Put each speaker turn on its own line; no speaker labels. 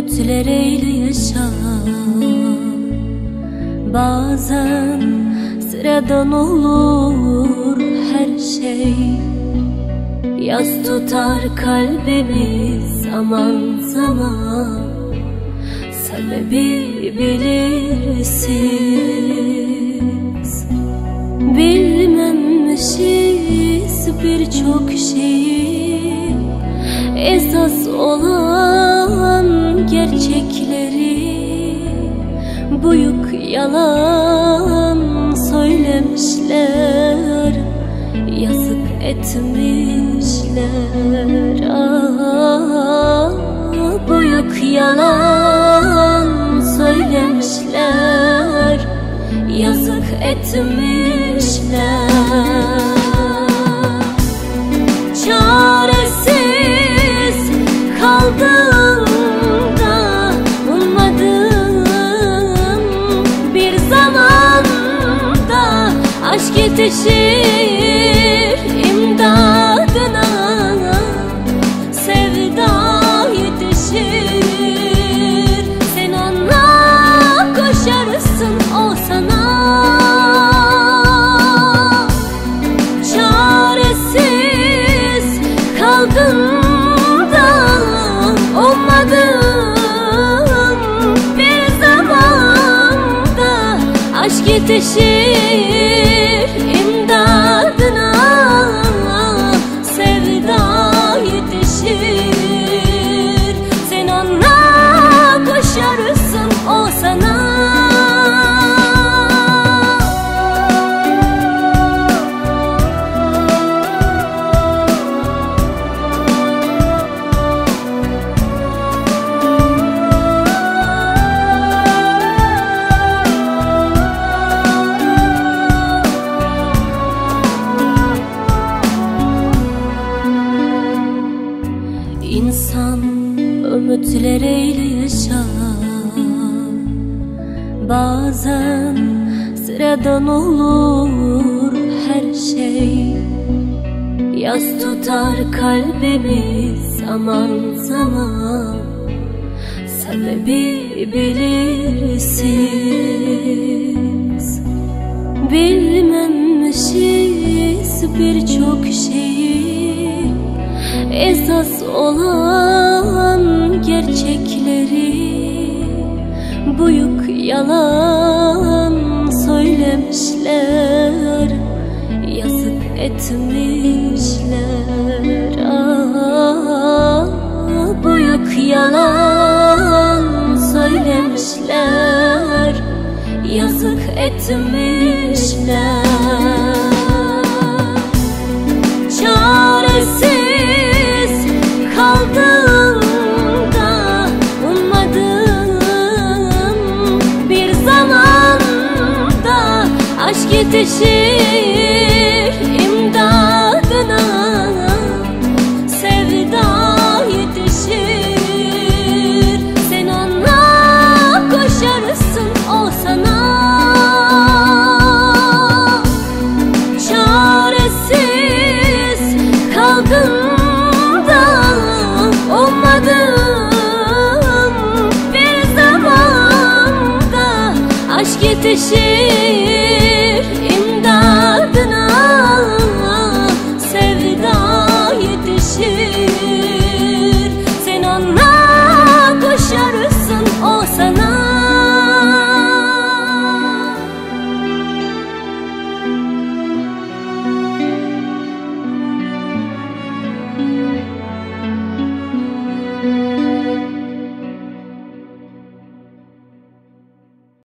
ümitlereyle yaşa. Bazen sıradan olur her şey. Yas tutar kalbimiz zaman zaman. Sebebi belirsiz. Bilmemişiz birçok şeyi, esas olan gerçekleri. Büyük yalan söylemişler, yazık etmişler. Büyük yalan söylemişler, yazık etmişler. Çaresiz kaldım da ummadım bir zamanda aşk yetişir imdadına. Sevda yetişir, sen ona koşarsın, o sana. Çaresiz kaldım da ummadım bir zamanda aşk yetişir imdadına. Sevda yetişir, sen ona koşarsın, o sana. İnsan ümitleriyle yaşar. Bazen sıradan olur her şey. Yas tutar kalbimiz zaman zaman. Sebebi belirsiz. Bilmemişiz birçok şeyi, esas olan gerçekleri. Büyük yalan söylemişler, yazık etmişler. Büyük yalan söylemişler, yazık etmişler. Çaresiz kaldım da ummadım bir zamanda aşk yetişir imdadına. Sevda yetişir, sen ona koşarsın, o sana. Çaresiz kaldım da ummadım bir zamanda aşk yetişir